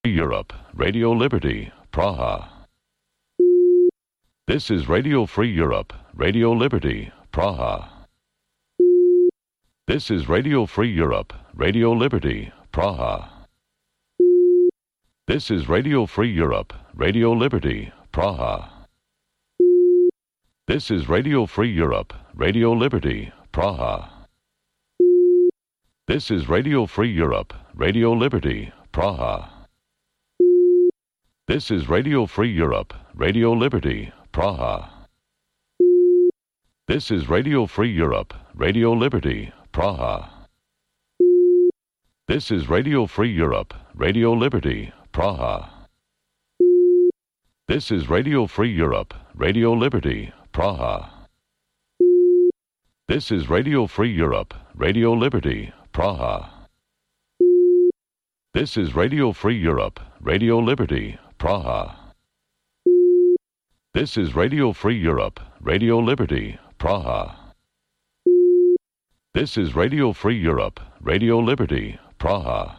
Europe, Radio Liberty, Praha. This is Radio Free Europe, Radio Liberty, Praha. This is Radio Free Europe, Radio Liberty, Praha. This is Radio Free Europe, Radio Liberty, Praha. This is Radio Free Europe, Radio Liberty, Praha. This is Radio Free Europe, Radio Liberty, Praha. This is Radio Free Europe, Radio Liberty, Praha. This is Radio Free Europe, Radio Liberty, Praha. This is Radio Free Europe, Radio Liberty, Praha. This is Radio Free Europe, Radio Liberty, Praha. This is Radio Free Europe, Radio Liberty, Praha. This is Radio Free Europe, Radio Liberty, Praha. This is Radio Free Europe, Radio Liberty, Praha. This is Radio Free Europe, Radio Liberty, Praha.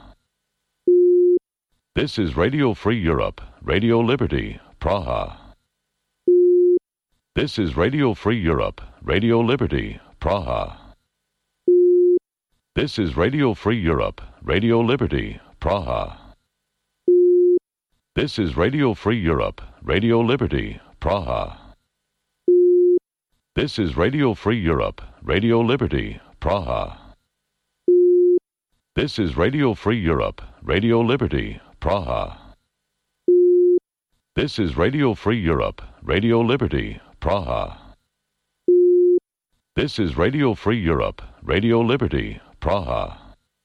This is Radio Free Europe, Radio Liberty, Praha. This is Radio Free Europe, Radio Liberty, Praha. This is Radio Free Europe, Radio Liberty, Praha. This is Radio Free Europe, Radio Liberty, Praha. This is Radio Free Europe, Radio Liberty, Praha. This is Radio Free Europe, Radio Liberty, Praha. This is Radio Free Europe, Radio Liberty, Praha. This is Radio Free Europe, Radio Liberty, Praha.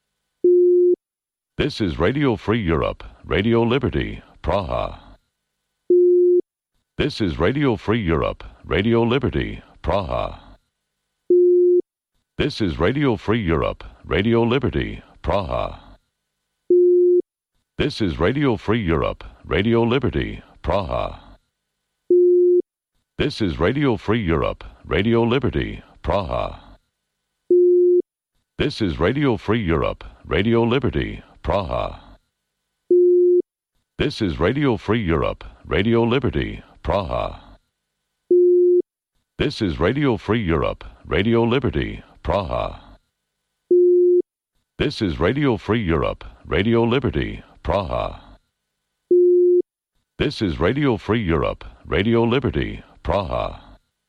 This is Radio Free Europe, Radio Liberty, Praha. This is Radio Free Europe, Radio Liberty, Praha. This is Radio Free Europe, Radio Liberty, Praha. This is Radio Free Europe, Radio Liberty, Praha. This is Radio Free Europe, Radio Liberty, Praha. This is Radio Free Europe, Radio Liberty, Praha. This is Radio Free Europe, Radio Liberty, Praha. This is Radio Free Europe, Radio Liberty, Praha. This is Radio Free Europe, Radio Liberty, Praha. This is Radio Free Europe, Radio Liberty, Praha.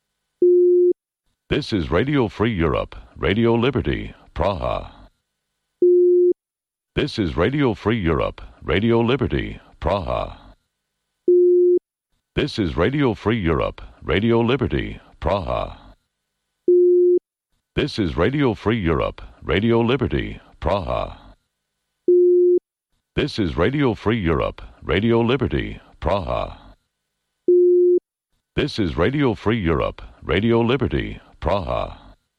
This is Radio Free Europe, Radio Liberty, Praha. This is Radio Free Europe, Radio Liberty, Praha. This is Radio Free Europe, Radio Liberty, Praha. This is Radio Free Europe, Radio Liberty, Praha. This is Radio Free Europe, Radio Liberty, Praha. This is Radio Free Europe, Radio Liberty, Praha.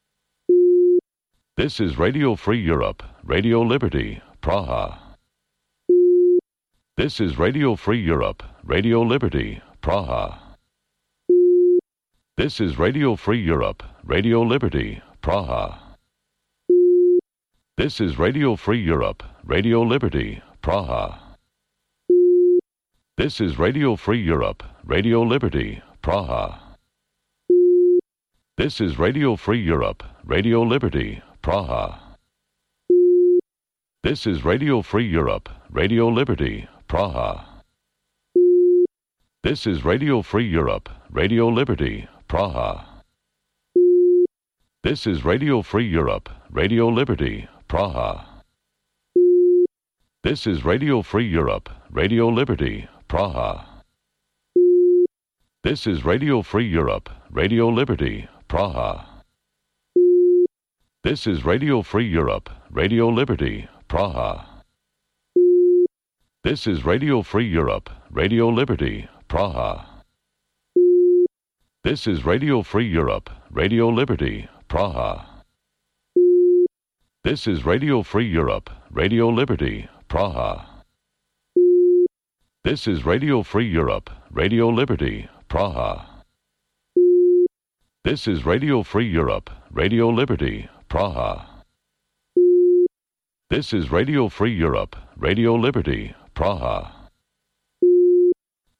This is Radio Free Europe, Radio Liberty, Praha. This is Radio Free Europe, Radio Liberty, Praha. This is Radio Free Europe, Radio Liberty, Praha. This is Radio Free Europe, Radio Liberty, Praha. This is Radio Free Europe, Radio Liberty, Praha. This is Radio Free Europe, Radio Liberty, Praha. This is Radio Free Europe, Radio Liberty, Praha. This is Radio Free Europe, Radio Liberty, Praha. This is Radio Free Europe, Radio Liberty, Praha. This is Radio Free Europe, Radio Liberty, Praha. This is Radio Free Europe, Radio Liberty, Praha. This is Radio Free Europe, Radio Liberty, Praha. This is Radio Free Europe, Radio Liberty, Praha. This is Radio Free Europe, Radio Liberty, Praha. This is Radio Free Europe, Radio Liberty, Praha. This is Radio Free Europe, Radio Liberty, Praha. This is Radio Free Europe, Radio Liberty, Praha. This is Radio Free Europe, Radio Liberty, Praha.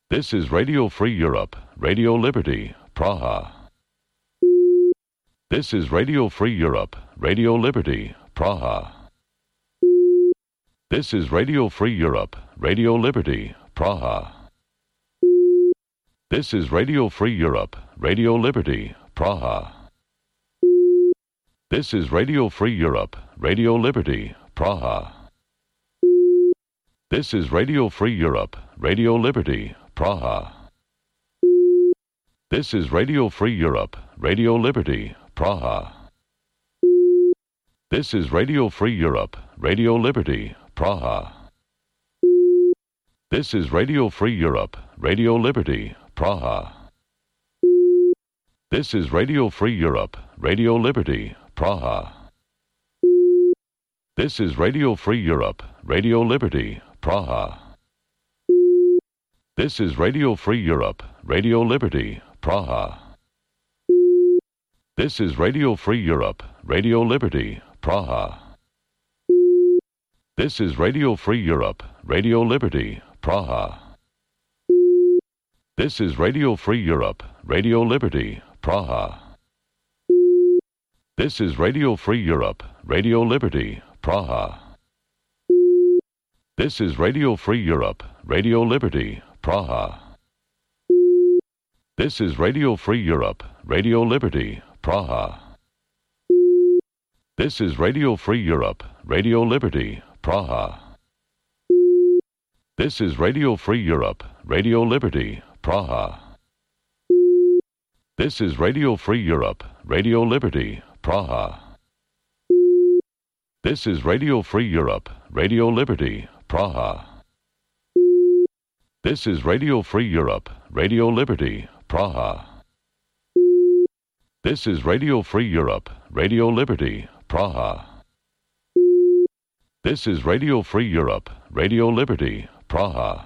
This is Radio Free Europe, Radio Liberty, Praha. This is Radio Free Europe, Radio Liberty, Praha. This is Radio Free Europe, Radio Liberty, Praha. This is Radio Free Europe, Radio Liberty, Praha. This is Radio Free Europe, Radio Liberty, Praha. This is Radio Free Europe, Radio Liberty, Praha. This is Radio Free Europe, Radio Liberty, Praha. This is Radio Free Europe, Radio Liberty, Praha. This is Radio Free Europe, Radio Liberty, Praha. This is Radio Free Europe, Radio Liberty, Praha. This is Radio Free Europe, Radio Liberty, Praha. This is Radio Free Europe, Radio Liberty, Praha. This is Radio Free Europe, Radio Liberty, Praha. This is Radio Free Europe, Radio Liberty, Praha. This is Radio Free Europe, Radio Liberty, Praha. This is Radio Free Europe, Radio Liberty, Praha. This is Radio Free Europe, Radio Liberty, Praha. This is Radio Free Europe, Radio Liberty, Praha. This is Radio Free Europe, Radio Liberty, Praha. This is Radio Free Europe, Radio Liberty, Praha. This is Radio Free Europe, Radio Liberty, Praha. This is Radio Free Europe, Radio Liberty, Praha. This is Radio Free Europe, Radio Liberty, Praha. This is Radio Free Europe, Radio Liberty, Praha. This is Radio Free Europe, Radio Liberty, Praha.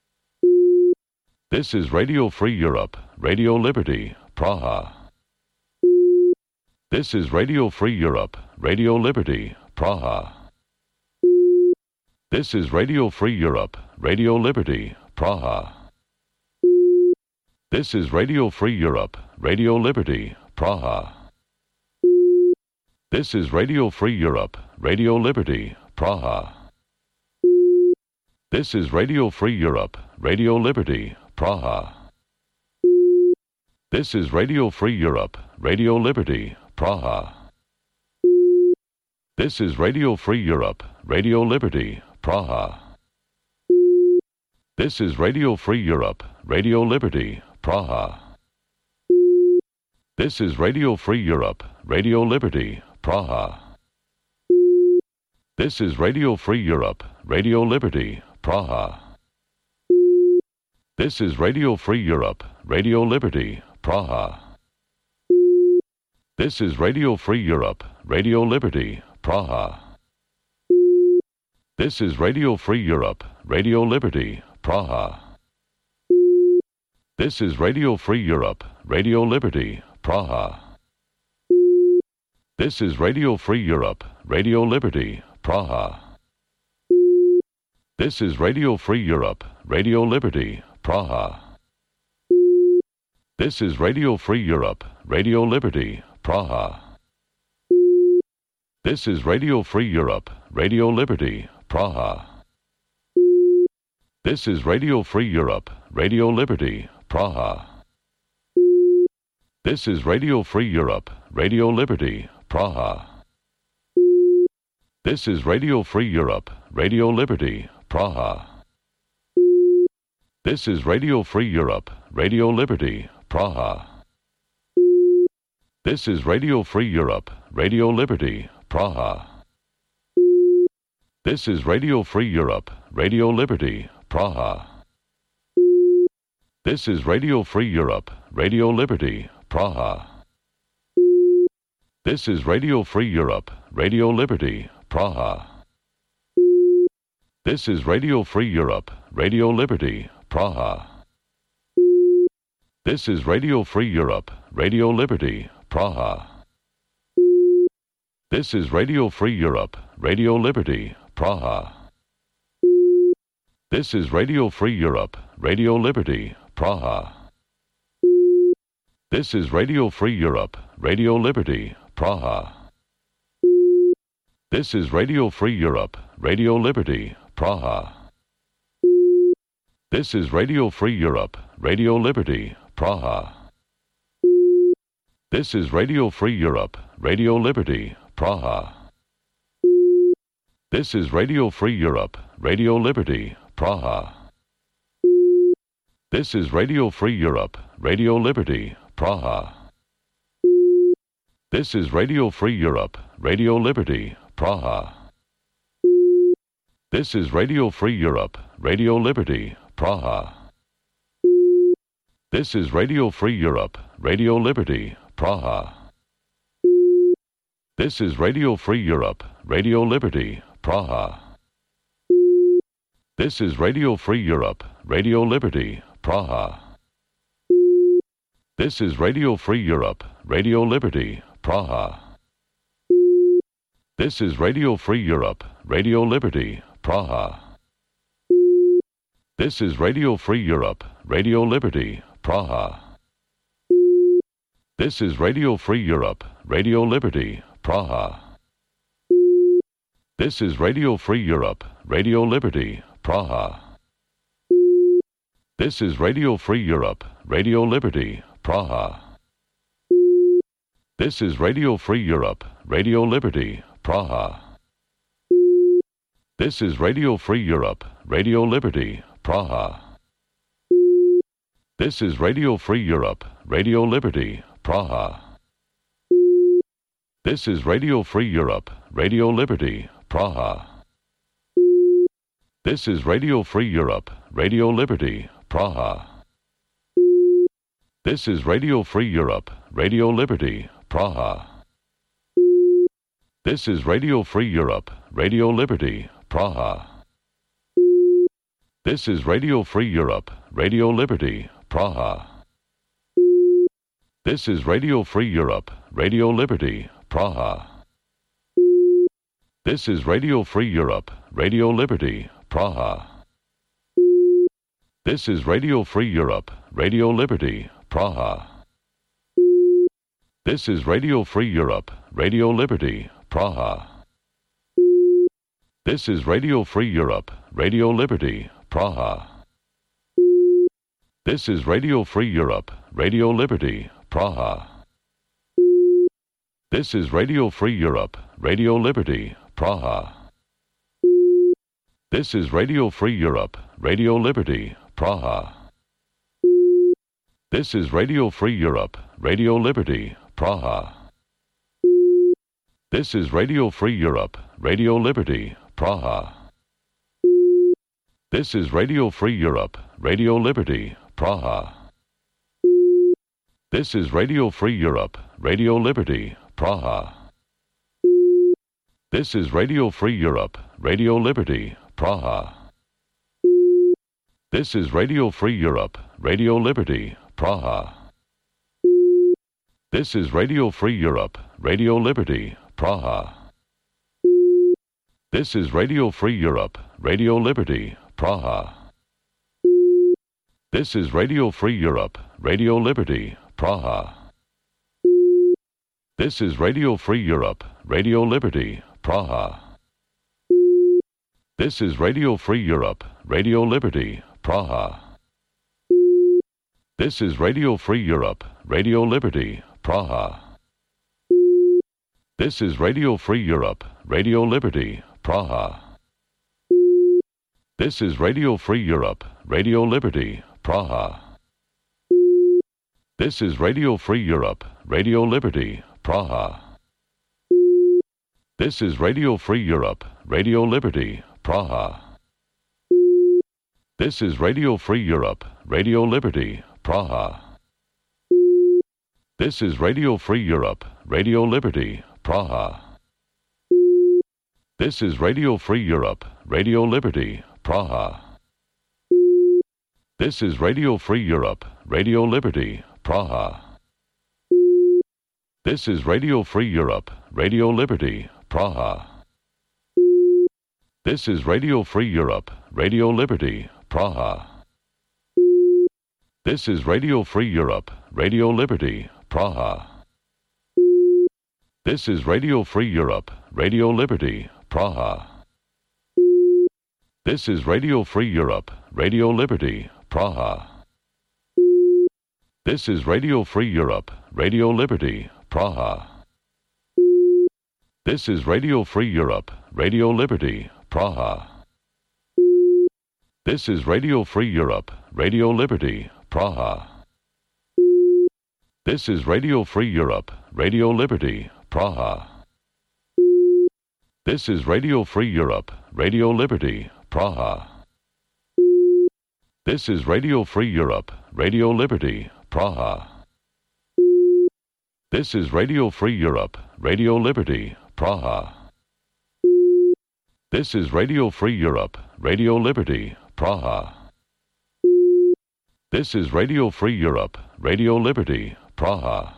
This is Radio Free Europe, Radio Liberty, Praha. This is Radio Free Europe, Radio Liberty, Praha. This is Radio Free Europe, Radio Liberty, Praha. This is Radio Free Europe, Radio Liberty, Praha. This is Radio Free Europe, Radio Liberty, Praha. This is Radio Free Europe, Radio Liberty, Praha. This is Radio Free Europe, Radio Liberty, Praha. This is Radio Free Europe, Radio Liberty, Praha. This is Radio Free Europe, Radio Liberty, Praha. This is Radio Free Europe, Radio Liberty, Praha. This is Radio Free Europe, Radio Liberty, Praha. This is Radio Free Europe, Radio Liberty, Praha. This is Radio Free Europe, Radio Liberty, Praha. This is Radio Free Europe, Radio Liberty, Praha. This is Radio Free Europe, Radio Liberty, Praha. This is Radio Free Europe, Radio Liberty, Praha. This is Radio Free Europe, Radio Liberty, Praha. This is Radio Free Europe, Radio Liberty, Praha. This is Radio Free Europe, Radio Liberty, Praha. This is Radio Free Europe, Radio Liberty, Praha. This is Radio Free Europe, Radio Liberty, Praha. This is Radio Free Europe, Radio Liberty, Praha. This is Radio Free Europe, Radio Liberty, Praha. This is Radio Free Europe, Radio Liberty, Praha. This is Radio Free Europe, Radio Liberty, Praha. This is Radio Free Europe, Radio Liberty, Praha. This is Radio Free Europe, Radio Liberty, Praha. This is Radio Free Europe, Radio Liberty, Praha. This is Radio Free Europe, Radio Liberty, Praha. This is Radio Free Europe, Radio Liberty, Praha. This is Radio Free Europe, Radio Liberty, Praha. This is Radio Free Europe, Radio Liberty, Praha. This is Radio Free Europe, Radio Liberty, Praha. This is Radio Free Europe, Radio Liberty, Praha. This is Radio Free Europe, Radio Liberty, Praha. This is Radio Free Europe, Radio Liberty, Praha. This is Radio Free Europe, Radio Liberty, Praha. This is Radio Free Europe, Radio Liberty, Praha. This is Radio Free Europe, Radio Liberty, Praha. This is Radio Free Europe, Radio Liberty, Praha. This is Radio Free Europe, Radio Liberty, Praha. This is Radio Free Europe, Radio Liberty, Praha. This is Radio Free Europe, Radio Liberty, Praha. This is Radio Free Europe, Radio Liberty, Praha. This is Radio Free Europe, Radio Liberty, Praha. This is Radio Free Europe, Radio Liberty, Praha. This is Radio Free Europe, Radio Liberty, Praha. This is Radio Free Europe, Radio Liberty, Praha. This is Radio Free Europe, Radio Liberty, Praha. This is Radio Free Europe, Radio Liberty, Praha. This is Radio Free Europe, Radio Liberty, Praha. This is Radio Free Europe, Radio Liberty, Praha. This is Radio Free Europe, Radio Liberty, Praha. This is Radio Free Europe, Radio Liberty, Praha. This is Radio Free Europe, Radio Liberty, Praha. This is Radio Free Europe, Radio Liberty, Praha. This is Radio Free Europe, Radio Liberty, Praha. This is Radio Free Europe, Radio Liberty, Praha. This is Radio Free Europe, Radio Liberty, Praha. This is Radio Free Europe, Radio Liberty, Praha. This is Radio Free Europe, Radio Liberty, Praha. This is Radio Free Europe, Radio Liberty, Praha. This is Radio Free Europe, Radio Liberty, Praha. This is Radio Free Europe, Radio Liberty, Praha. This is Radio Free Europe, Radio Liberty, Praha. This is Radio Free Europe, Radio Liberty, Praha. This is Radio Free Europe, Radio Liberty, Praha. This is Radio Free Europe, Radio Liberty, Praha. This is Radio Free Europe, Radio Liberty, Praha. This is Radio Free Europe, Radio Liberty, Praha. This is Radio Free Europe, Radio Liberty, Praha. This is Radio Free Europe, Radio Liberty, Praha. This is Radio Free Europe, Radio Liberty, Praha. This is Radio Free Europe, Radio Liberty, Praha. This is Radio Free Europe, Radio Liberty, Praha. This is Radio Free Europe, Radio Liberty, Praha. This is Radio Free Europe, Radio Liberty, Praha. This is Radio Free Europe, Radio Liberty, Praha. This is Radio Free Europe, Radio Liberty, Praha. This is Radio Free Europe, Radio Liberty, Praha. This is Radio Free Europe, Radio Liberty, Praha. This is Radio Free Europe, Radio Liberty, Praha. This is Radio Free Europe, Radio Liberty, Praha. This is Radio Free Europe, Radio Liberty, Praha. This is Radio Free Europe, Radio Liberty, Praha. This is Radio Free Europe, Radio Liberty, Praha. This is Radio Free Europe, Radio Liberty, Praha. This is Radio Free Europe, Radio Liberty, Praha. This is Radio Free Europe, Radio Liberty, Praha. This is Radio Free Europe, Radio Liberty, Praha. This is Radio Free Europe, Radio Liberty, Praha. This is Radio Free Europe, Radio Liberty, Praha. This is Radio Free Europe, Radio Liberty, Praha. This is Radio Free Europe, Radio Liberty, Praha. This is Radio Free Europe, Radio Liberty, Praha. This is Radio Free Europe, Radio Liberty, Praha. This is Radio Free Europe, Radio Liberty, Praha. This is Radio Free Europe, Radio Liberty, Praha.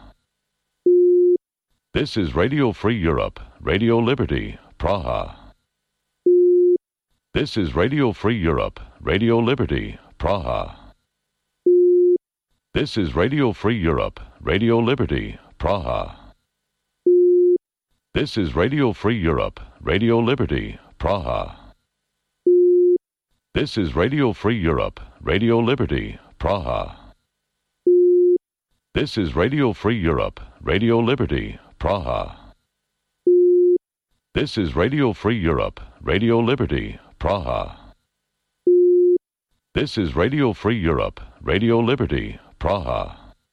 This is Radio Free Europe, Radio Liberty, Praha. This is Radio Free Europe, Radio Liberty, Praha. This is Radio Free Europe, Radio Liberty, Praha. This is Radio Free Europe, Radio Liberty, Praha. This is Radio Free Europe, Radio Liberty, Praha. This is Radio Free Europe, Radio Liberty, Praha. This is Radio Free Europe, Radio Liberty, Praha. This is Radio Free Europe, Radio Liberty, Praha.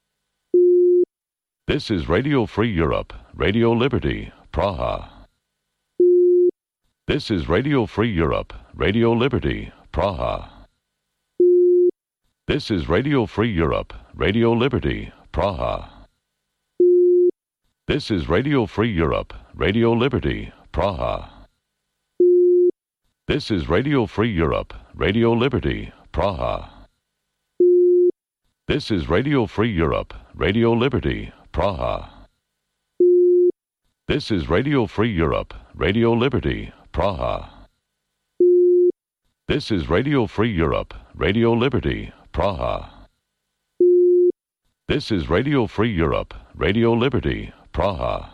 This is Radio Free Europe, Radio Liberty, Praha. This is Radio Free Europe, Radio Liberty, Praha. This is Radio Free Europe, Radio Liberty, Praha. This is Radio Free Europe, Radio Liberty, Praha. This is Radio Free Europe, Radio Liberty, Praha. This is Radio Free Europe, Radio Liberty, Praha. This is Radio Free Europe, Radio Liberty, Praha. This is Radio Free Europe, Radio Liberty, Praha. This is Radio Free Europe, Radio Liberty, Praha.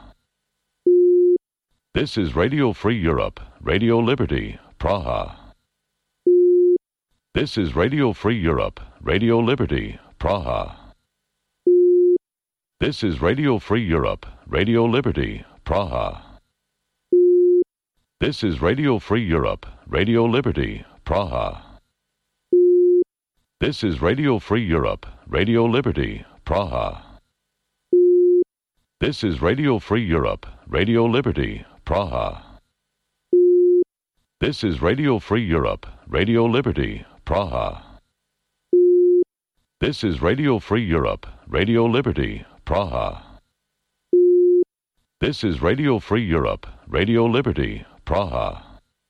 This is Radio Free Europe, Radio Liberty, Praha. This is Radio Free Europe, Radio Liberty, Praha. This is Radio Free Europe, Radio Liberty, Praha. This is Radio Free Europe, Radio Liberty, Praha. This is Radio Free Europe, Radio Liberty, Praha. This is Radio Free Europe, Radio Liberty, Praha. This is Radio Free Europe, Radio Liberty, Praha. This is Radio Free Europe, Radio Liberty, Praha. This is Radio Free Europe, Radio Liberty, Praha.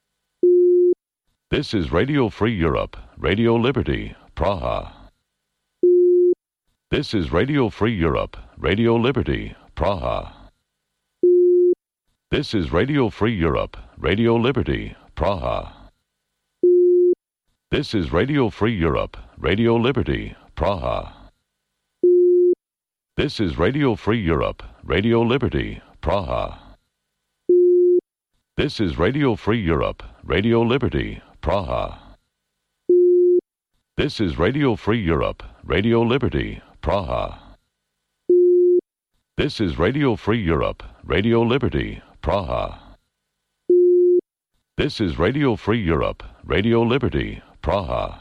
This is Radio Free Europe, Radio Liberty, Praha. This is Radio Free Europe, Radio Liberty, Praha. This is Radio Free Europe, Radio Liberty, Praha. This is Radio Free Europe, Radio Liberty, Praha. This is Radio Free Europe, Radio Liberty, Praha. This is Radio Free Europe, Radio Liberty, Praha. This is Radio Free Europe, Radio Liberty, Praha. This is Radio Free Europe, Radio Liberty, Praha. This is Radio Free Europe, Radio Liberty, Praha.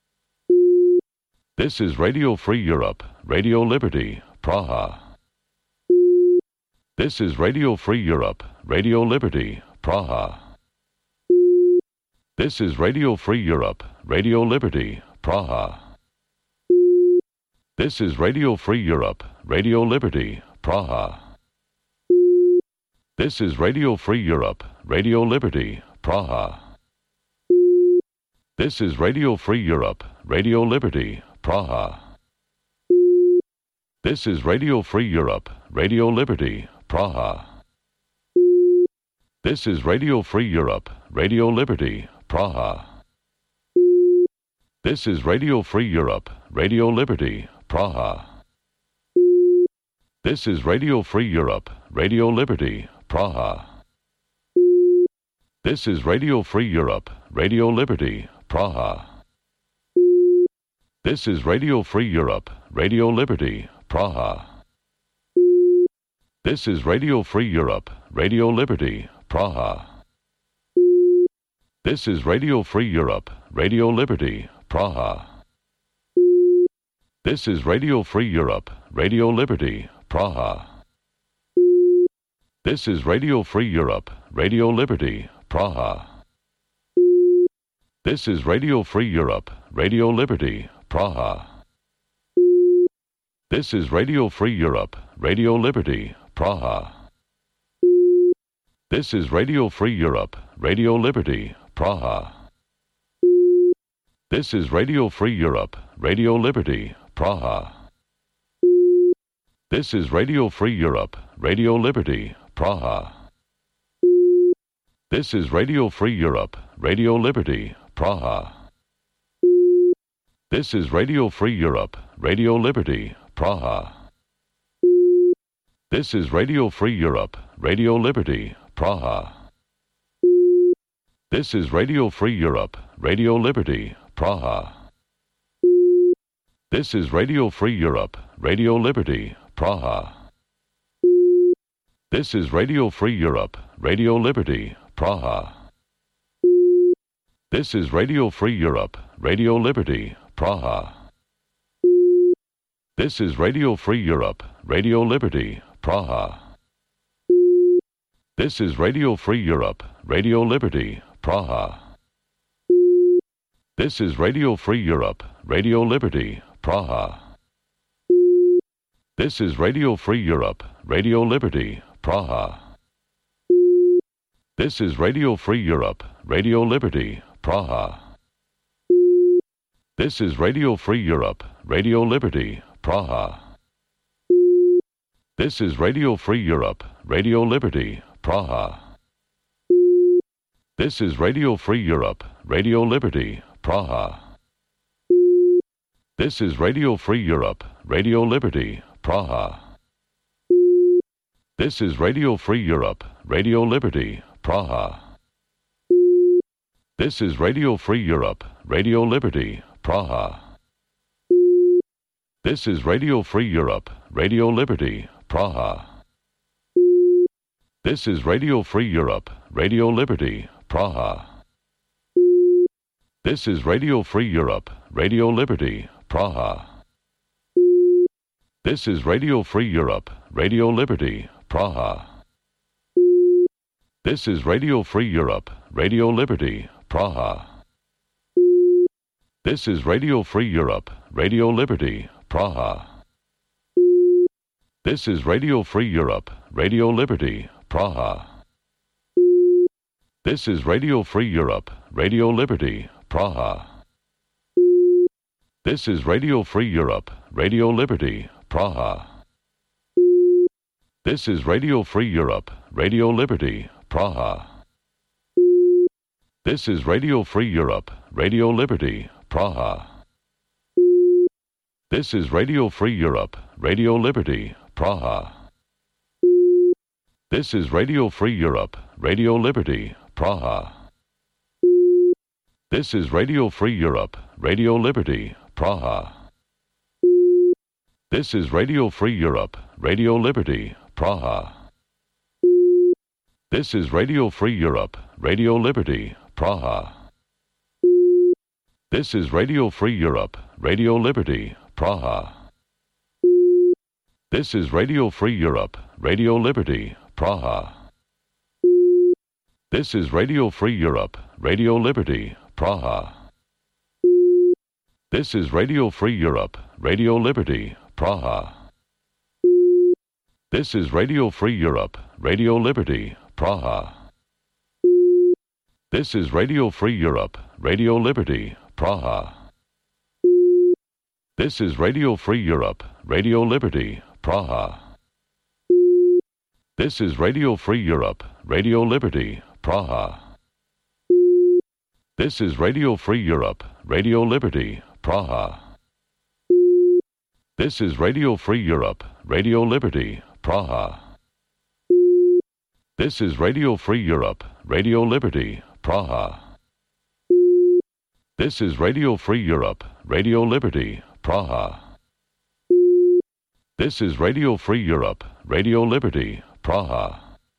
This is Radio Free Europe, Radio Liberty, Praha. This is Radio Free Europe, Radio Liberty, Praha. This is Radio Free Europe, Radio Liberty, Praha. This is Radio Free Europe, Radio Liberty, Praha. This is Radio Free Europe, Radio Liberty, Praha. This is Radio Free Europe, Radio Liberty, Praha. This is Radio Free Europe, Radio Liberty, Praha. This is Radio Free Europe, Radio Liberty, Praha. This is Radio Free Europe, Radio Liberty, Praha. This is Radio Free Europe, Radio Liberty, Praha. This is Radio Free Europe, Radio Liberty, Praha. This is Radio Free Europe, Radio Liberty, Praha. This is Radio Free Europe, Radio Liberty, Praha. This is Radio Free Europe, Radio Liberty, Praha. This is Radio Free Europe, Radio Liberty, Praha. This is Radio Free Europe, Radio Liberty, Praha. This is Radio Free Europe, Radio Liberty, Praha. This is Radio Free Europe, Radio Liberty, Praha. This is Radio Free Europe, Radio Liberty, Praha. This is Radio Free Europe, Radio Liberty, Praha. This is Radio Free Europe, Radio Liberty, Praha. This is Radio Free Europe, Radio Liberty, Praha. This is Radio Free Europe, Radio Liberty, Praha. This is Radio Free Europe, Radio Liberty, Praha. This is Radio Free Europe, Radio Liberty, Praha. This is Radio Free Europe, Radio Liberty, Praha. This is Radio Free Europe, Radio Liberty, Praha. This is Radio Free Europe, Radio Liberty, Praha. This is Radio Free Europe, Radio Liberty, Praha. This is Radio Free Europe, Radio Liberty, Praha. This is Radio Free Europe, Radio Liberty, Praha. This is Radio Free Europe, Radio Liberty, Praha. This is Radio Free Europe, Radio Liberty, Praha. This is Radio Free Europe, Radio Liberty, Praha. This is Radio Free Europe, Radio Liberty, Praha. This is Radio Free Europe, Radio Liberty, Praha. This is Radio Free Europe, Radio Liberty, Praha. This is Radio Free Europe, Radio Liberty, Praha. This is Radio Free Europe, Radio Liberty, Praha. This is Radio Free Europe, Radio Liberty, Praha. This is Radio Free Europe, Radio Liberty, Praha. This is Radio Free Europe, Radio Liberty, Praha. This is Radio Free Europe, Radio Liberty, Praha. This is Radio Free Europe, Radio Liberty, Praha. This is Radio Free Europe, Radio Liberty, Praha. This is Radio Free Europe, Radio Liberty, Praha. This is Radio Free Europe, Radio Liberty, Praha. This is Radio Free Europe, Radio Liberty, Praha. This is Radio Free Europe, Radio Liberty, Praha. This is Radio Free Europe, Radio Liberty, Praha. This is Radio Free Europe, Radio Liberty, Praha. This is Radio Free Europe, Radio Liberty, Praha. This is Radio Free Europe, Radio Liberty, Praha. This is Radio Free Europe, Radio Liberty, Praha. This is Radio Free Europe, Radio Liberty, Praha. This is Radio Free Europe, Radio Liberty, Praha. This is Radio Free Europe, Radio Liberty, Praha. This is Radio Free Europe, Radio Liberty, Praha. This is Radio Free Europe, Radio Liberty, Praha. This is Radio Free Europe, Radio Liberty, Praha. This is Radio Free Europe, Radio Liberty, Praha. This is Radio Free Europe, Radio Liberty, Praha. This is Radio Free Europe, Radio Liberty, Praha. This is Radio Free Europe, Radio Liberty, Praha. This is Radio Free Europe, Radio Liberty, Praha. This is Radio Free Europe, Radio Liberty, Praha. This is Radio Free Europe, Radio Liberty, Praha. This is Radio Free Europe, Radio Liberty, Praha.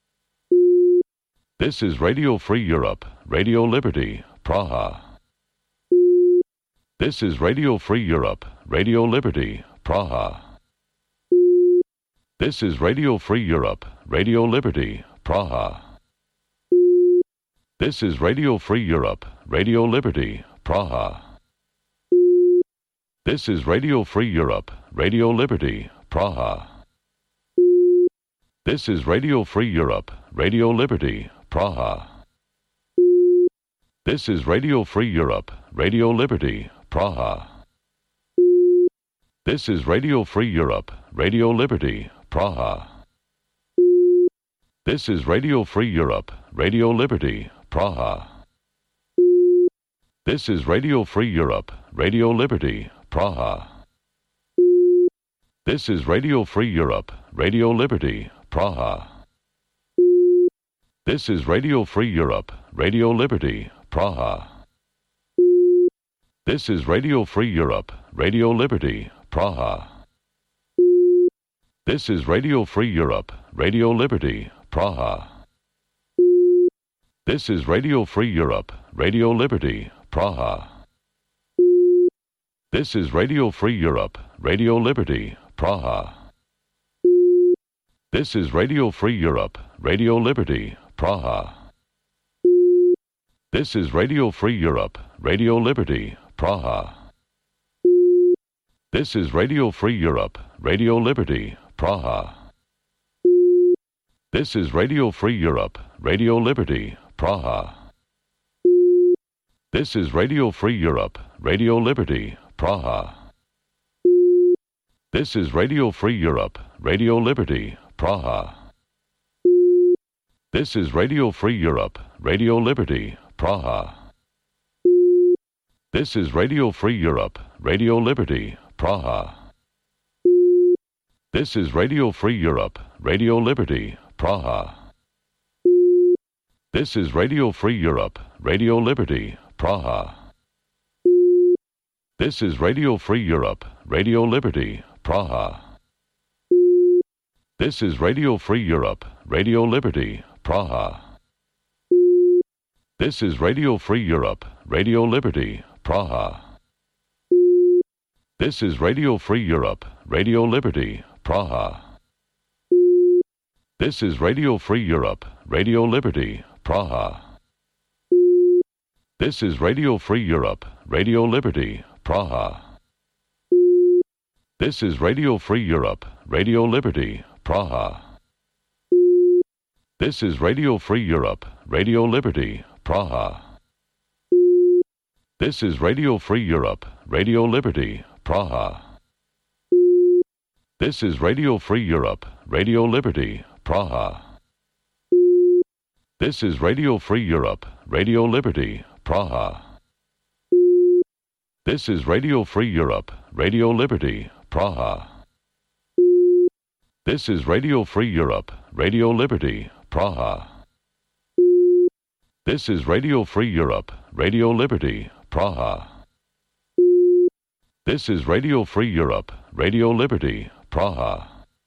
This is Radio Free Europe, Radio Liberty, Praha. This is Radio Free Europe, Radio Liberty, Praha. This is Radio Free Europe, Radio Liberty, Praha. This is Radio Free Europe, Radio Liberty, Praha. This is Radio Free Europe, Radio Liberty, Praha. This is Radio Free Europe, Radio Liberty, Praha. This is Radio Free Europe, Radio Liberty, Praha. This is Radio Free Europe, Radio Liberty, Praha. This is Radio Free Europe, Radio Liberty, Praha. This is Radio Free Europe, Radio Liberty, Praha. This is Radio Free Europe, Radio Liberty, Praha. This is Radio Free Europe, Radio Liberty, Praha. This is Radio Free Europe, Radio Liberty, Praha. This is Radio Free Europe, Radio Liberty, Praha. This is Radio Free Europe, Radio Liberty, Praha. This is Radio Free Europe, Radio Liberty, Praha. This is Radio Free Europe, Radio Liberty, Praha. This is Radio Free Europe, Radio Liberty, Praha. This is Radio Free Europe, Radio Liberty, Praha. This is Radio Free Europe, Radio Liberty, Praha. This is Radio Free Europe, Radio Liberty, Praha. This is Radio Free Europe, Radio Liberty, Praha. This is Radio Free Europe, Radio Liberty, Praha. This is Radio Free Europe, Radio Liberty, Praha. This is Radio Free Europe, Radio Liberty, Praha. This is Radio Free Europe, Radio Liberty, Praha. This is Radio Free Europe, Radio Liberty, Praha. This is Radio Free Europe, Radio Liberty, Praha. This is Radio Free Europe, Radio Liberty, Praha. This is Radio Free Europe, Radio Liberty, Praha. This is Radio Free Europe, Radio Liberty, Praha. This is Radio Free Europe, Radio Liberty, Praha. This is Radio Free Europe, Radio Liberty, Praha. This is Radio Free Europe, Radio Liberty, Praha. This is Radio Free Europe, Radio Liberty, Praha. This is Radio Free Europe, Radio Liberty, Praha. This is Radio Free Europe, Radio Liberty, Praha. This is Radio Free Europe, Radio Liberty, Praha. This is Radio Free Europe, Radio Liberty, Praha. This is Radio Free Europe, Radio Liberty, Praha. This is Radio Free Europe, Radio Liberty, Praha.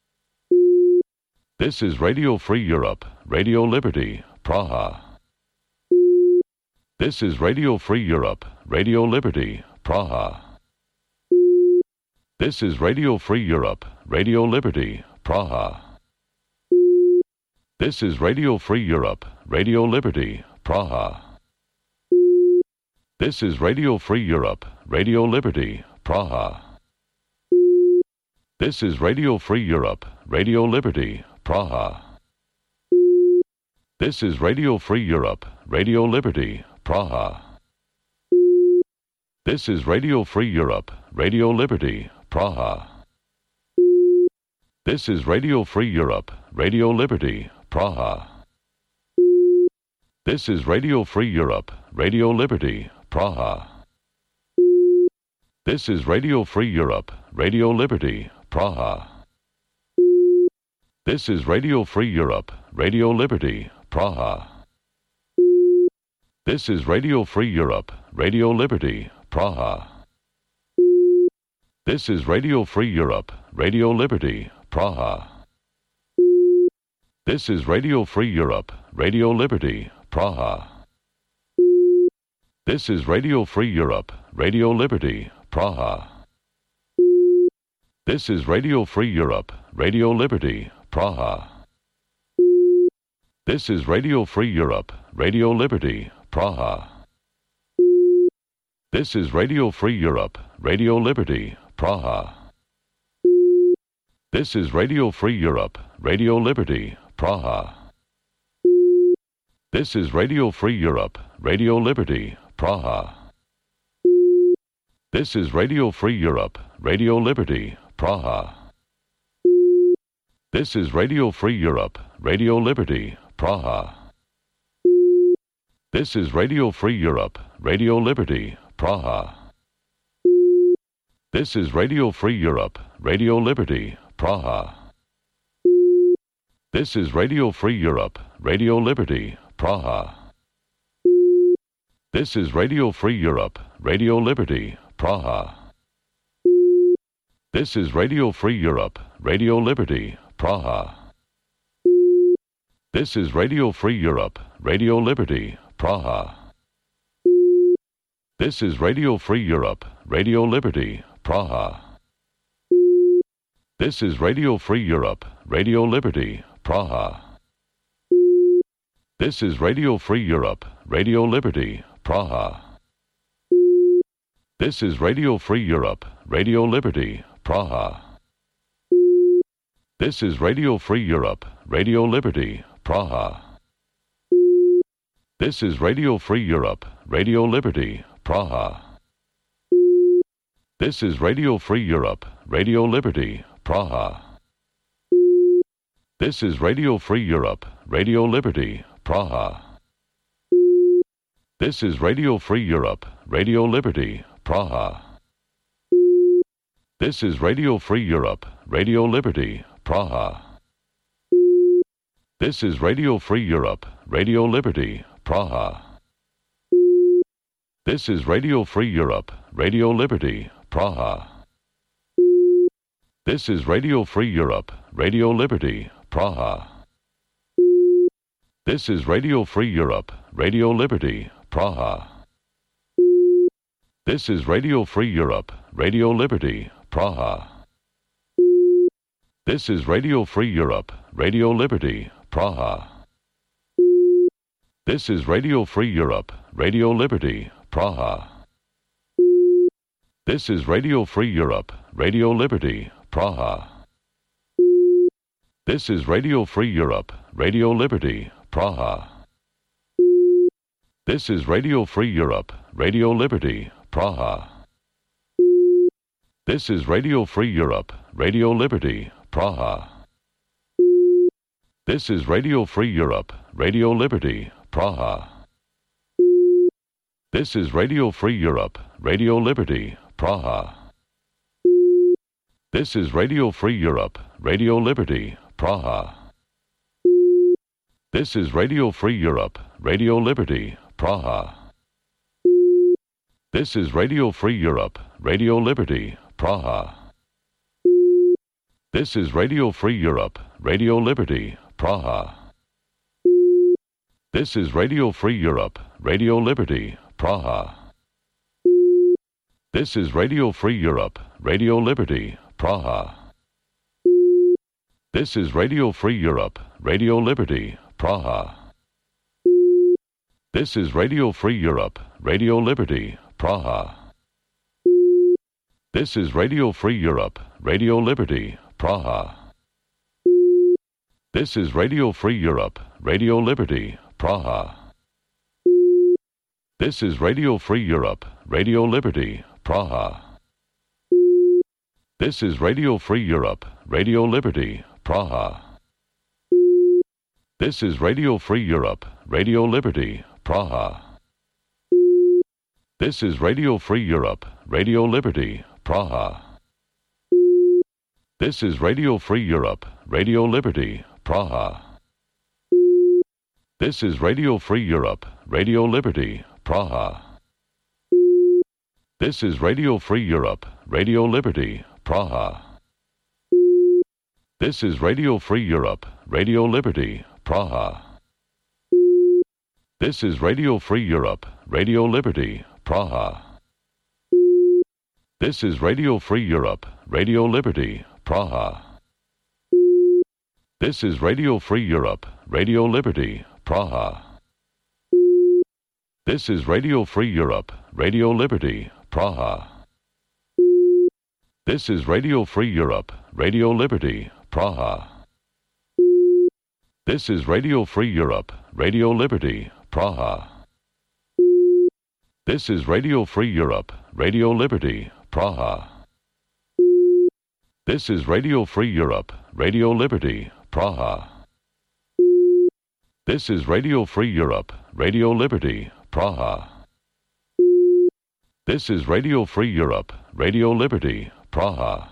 This is Radio Free Europe, Radio Liberty, Praha. This is Radio Free Europe, Radio Liberty, Praha. This is Radio Free Europe, Radio Liberty, Praha. This is Radio Free Europe, Radio Liberty, Praha. This is Radio Free Europe, Radio Liberty, Praha. This is Radio Free Europe, Radio Liberty, Praha. This is Radio Free Europe, Radio Liberty, Praha. This is Radio Free Europe, Radio Liberty, Praha. This is Radio Free Europe, Radio Liberty, Praha. This is Radio Free Europe, Radio Liberty, Praha. This is Radio Free Europe, Radio Liberty, Praha. This is Radio Free Europe, Radio Liberty, Praha. This is Radio Free Europe, Radio Liberty, Praha. This is Radio Free Europe, Radio Liberty, Praha. This is Radio Free Europe, Radio Liberty, Praha. This is Radio Free Europe, Radio Liberty, Praha. This is Radio Free Europe, Radio Liberty, Praha. This is Radio Free Europe, Radio Liberty, Praha. This is Radio Free Europe, Radio Liberty, Praha. This is Radio Free Europe, Radio Liberty, Praha. This is Radio Free Europe, Radio Liberty, Praha. This is Radio Free Europe, Radio Liberty, Praha. This is Radio Free Europe, Radio Liberty, Praha. This is Radio Free Europe, Radio Liberty, Praha. This is Radio Free Europe, Radio Liberty, Praha. This is Radio Free Europe, Radio Liberty, Praha. This is Radio Free Europe, Radio Liberty, Praha. This is Radio Free Europe, Radio Liberty, Praha. This is Radio Free Europe, Radio Liberty, Praha. This is Radio Free Europe, Radio Liberty, Praha. This is Radio Free Europe, Radio Liberty, Praha. This is Radio Free Europe, Radio Liberty, Praha. This is Radio Free Europe, Radio Liberty, Praha. This is Radio Free Europe, Radio Liberty, Praha. This is Radio Free Europe, Radio Liberty, Praha. This is Radio Free Europe, Radio Liberty, Praha. This is Radio Free Europe, Radio Liberty, Praha. This is Radio Free Europe, Radio Liberty, Praha. This is Radio Free Europe, Radio Liberty, Praha. This is Radio Free Europe, Radio Liberty, Praha. This is Radio Free Europe, Radio Liberty, Praha. This is Radio Free Europe, Radio Liberty, Praha. This is Radio Free Europe, Radio Liberty, Praha. This is Radio Free Europe, Radio Liberty, Praha. This is Radio Free Europe, Radio Liberty, Praha. This is Radio Free Europe, Radio Liberty, Praha. This is Radio Free Europe, Radio Liberty, Praha. This is Radio Free Europe, Radio Liberty, Praha. This is Radio Free Europe, Radio Liberty, Praha. This is Radio Free Europe, Radio Liberty, Praha. This is Radio Free Europe, Radio Liberty, Praha. This is Radio Free Europe, Radio Liberty, Praha. This is Radio Free Europe, Radio Liberty, Praha. This is Radio Free Europe, Radio Liberty, Praha. This is Radio Free Europe, Radio Liberty, Praha. This is Radio Free Europe, Radio Liberty, Praha. This is Radio Free Europe, Radio Liberty, Praha. This is Radio Free Europe, Radio Liberty, Praha. This is Radio Free Europe, Radio Liberty, Praha. This is Radio Free Europe, Radio Liberty, Praha. This is Radio Free Europe, Radio Liberty, Praha. This is Radio Free Europe, Radio Liberty, Praha. This is Radio Free Europe, Radio Liberty, Praha. This is Radio Free Europe, Radio Liberty, Praha. This is Radio Free Europe, Radio Liberty, Praha. This is Radio Free Europe, Radio Liberty, Praha. This is Radio Free Europe, Radio Liberty, Praha. This is Radio Free Europe, Radio Liberty, Praha. This is Radio Free Europe, Radio Liberty, Praha. This is Radio Free Europe, Radio Liberty, Praha. This is Radio Free Europe, Radio Liberty, Praha. This is Radio Free Europe, Radio Liberty, Praha. This is Radio Free Europe, Radio Liberty, Praha. This is Radio Free Europe, Radio Liberty, Praha. This is Radio Free Europe, Radio Liberty, Praha. This is Radio Free Europe, Radio Liberty, Praha. This is Radio Free Europe, Radio Liberty, Praha. This is Radio Free Europe, Radio Liberty, Praha. This is Radio Free Europe, Radio Liberty, Praha. This is Radio Free Europe, Radio Liberty, Praha.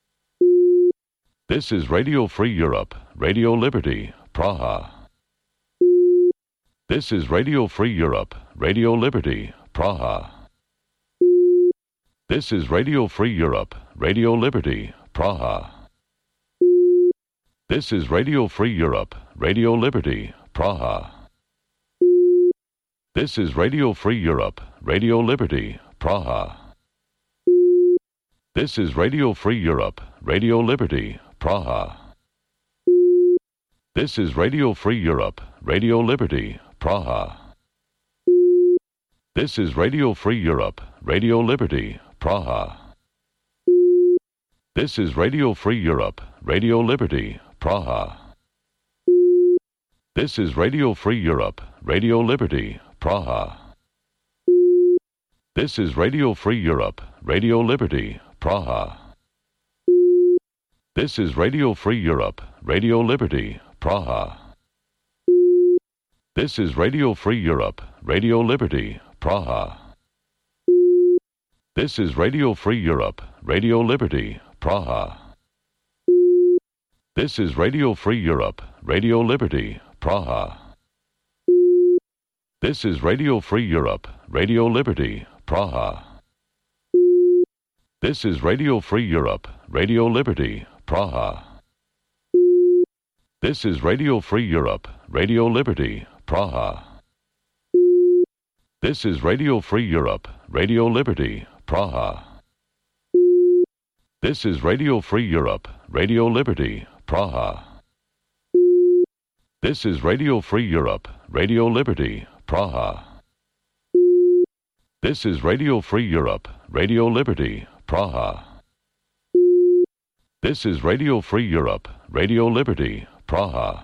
This is Radio Free Europe, Radio Liberty, Praha. This is Radio Free Europe, Radio Liberty, Praha. This is Radio Free Europe, Radio Liberty, Praha. This is Radio Free Europe, Radio Liberty, Praha. This is Radio Free Europe, Radio Liberty, Praha. This is Radio Free Europe, Radio Liberty, Praha. This is Radio Free Europe, Radio Liberty, Praha. This is Radio Free Europe, Radio Liberty, Praha. This is Radio Free Europe, Radio Liberty, Praha. This is Radio Free Europe, Radio Liberty, Praha. This is Radio Free Europe, Radio Liberty, Praha. This is Radio Free Europe, Radio Liberty, Praha. This is Radio Free Europe, Radio Liberty, Praha. This is Radio Free Europe, Radio Liberty, Praha. This is Radio Free Europe, Radio Liberty, Praha. This is Radio Free Europe, Radio Liberty, Praha. This is Radio Free Europe, Radio Liberty, Praha. This is Radio Free Europe, Radio Liberty, Praha. This is Radio Free Europe, Radio Liberty, Praha. This is Radio Free Europe, Radio Liberty, Praha. This is Radio Free Europe, Radio Liberty, Praha. This is Radio Free Europe, Radio Liberty, Praha. This is Radio Free Europe, Radio Liberty, Praha.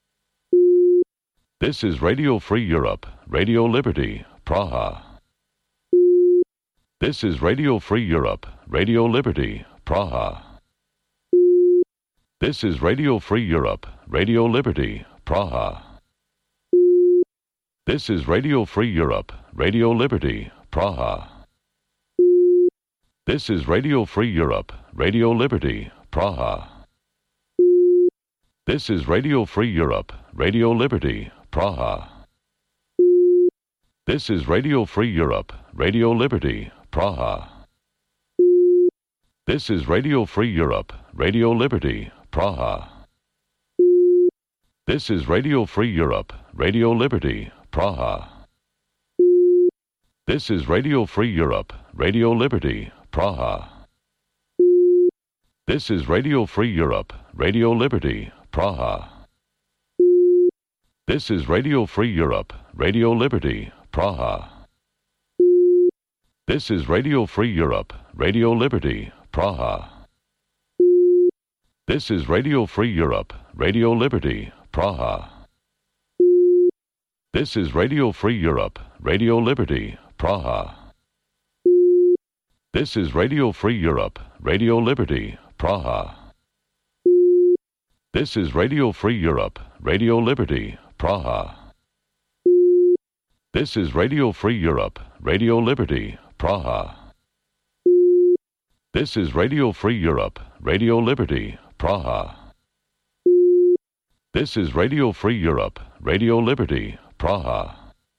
This is Radio Free Europe, Radio Liberty, Praha. This is Radio Free Europe, Radio Liberty, Praha. This is Radio Free Europe, Radio Liberty, Praha. This is Radio Free Europe, Radio Liberty, Praha. This is Radio Free Europe, Radio Liberty, Praha. This is Radio Free Europe, Radio Liberty, Praha. This is Radio Free Europe, Radio Liberty, Praha. This is Radio Free Europe, Radio Liberty, Praha. This is Radio Free Europe, Radio Liberty, Praha. This is Radio Free Europe, Radio Liberty, Praha. This is Radio Free Europe, Radio Liberty, Praha. This is Radio Free Europe, Radio Liberty, Praha. This is Radio Free Europe, Radio Liberty, Praha. This is Radio Free Europe, Radio Liberty, Praha. This is Radio Free Europe, Radio Liberty, Praha. This is Radio Free Europe, Radio Liberty, Praha. This is Radio Free Europe, Radio Liberty, Praha. This is Radio Free Europe, Radio Liberty, Praha. This is Radio Free Europe, Radio Liberty, Praha. This is Radio Free Europe, Radio Liberty, Praha.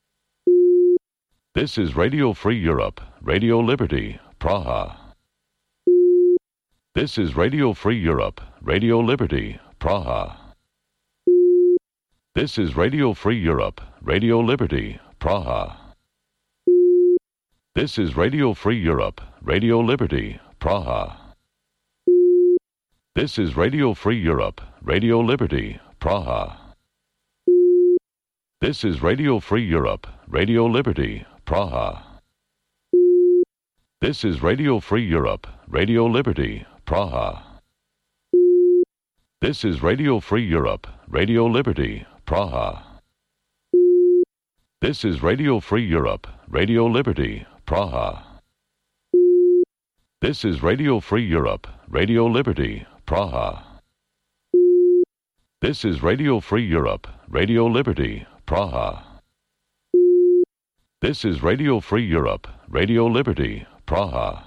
This is Radio Free Europe, Radio Liberty, Praha. This is Radio Free Europe, Radio Liberty, Praha. This is Radio Free Europe, Radio Liberty, Praha. This is Radio Free Europe, Radio Liberty, Praha. This is Radio Free Europe, Radio Liberty, Praha. This is Radio Free Europe, Radio Liberty, Praha. This is Radio Free Europe, Radio Liberty, Praha. This is Radio Free Europe, Radio Liberty, Praha. This is Radio Free Europe, Radio Liberty, Praha. This is Radio Free Europe, Radio Liberty, Praha. This is Radio Free Europe, Radio Liberty, Praha. This is Radio Free Europe, Radio Liberty, Praha.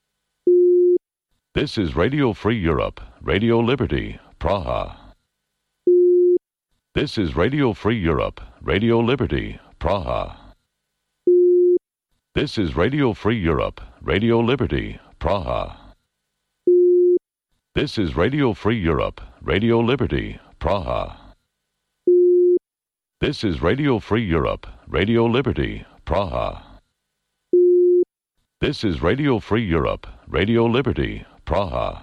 This is Radio Free Europe, Radio Liberty, Praha. This is Radio Free Europe, Radio Liberty, Praha. This is Radio Free Europe, Radio Liberty, Praha. This is Radio Free Europe, Radio Liberty, Praha. This is Radio Free Europe, Radio Liberty, Praha. This is Radio Free Europe, Radio Liberty, Praha.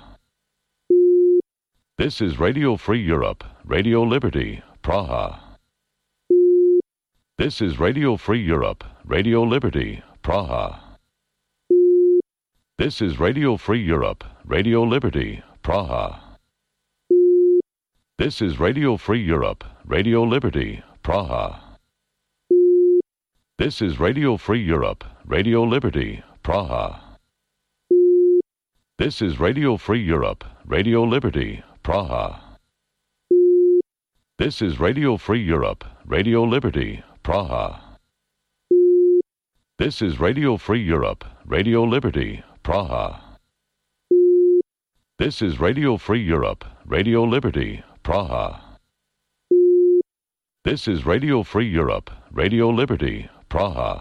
This is Radio Free Europe, Radio Liberty, Praha. This is Radio Free Europe, Radio Liberty, Praha. This is Radio Free Europe, Radio Liberty, Praha. This is Radio Free Europe, Radio Liberty, Praha. This is Radio Free Europe, Radio Liberty, Praha. This is Radio Free Europe, Radio Liberty, Praha. This is Radio Free Europe, Radio Liberty, Praha. This is Radio Free Europe, Radio Liberty, Praha. This is Radio Free Europe, Radio Liberty, Praha. This is Radio Free Europe, Radio Liberty, Praha.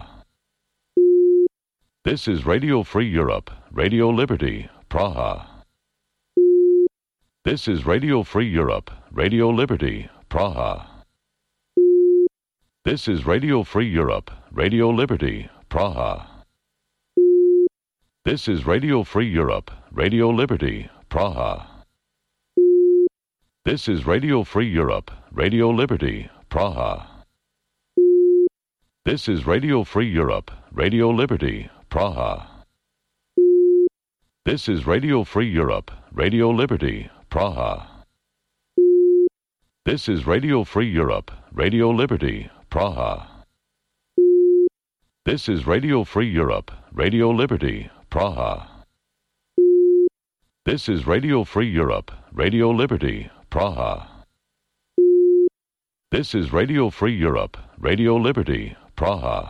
This is Radio Free Europe, Radio Liberty, Praha. This is Radio Free Europe, Radio Liberty, Praha. This is Radio Free Europe, Radio Liberty, Praha. This is Radio Free Europe, Radio Liberty, Praha. This is Radio Free Europe, Radio Liberty, Praha. This is Radio Free Europe, Radio Liberty, Praha. This is Radio Free Europe, Radio Liberty, Praha. This is Radio Free Europe, Radio Liberty, Praha. This is Radio Free Europe, Radio Liberty, Praha. This is Radio Free Europe, Radio Liberty, Praha. This is Radio Free Europe, Radio Liberty, Praha.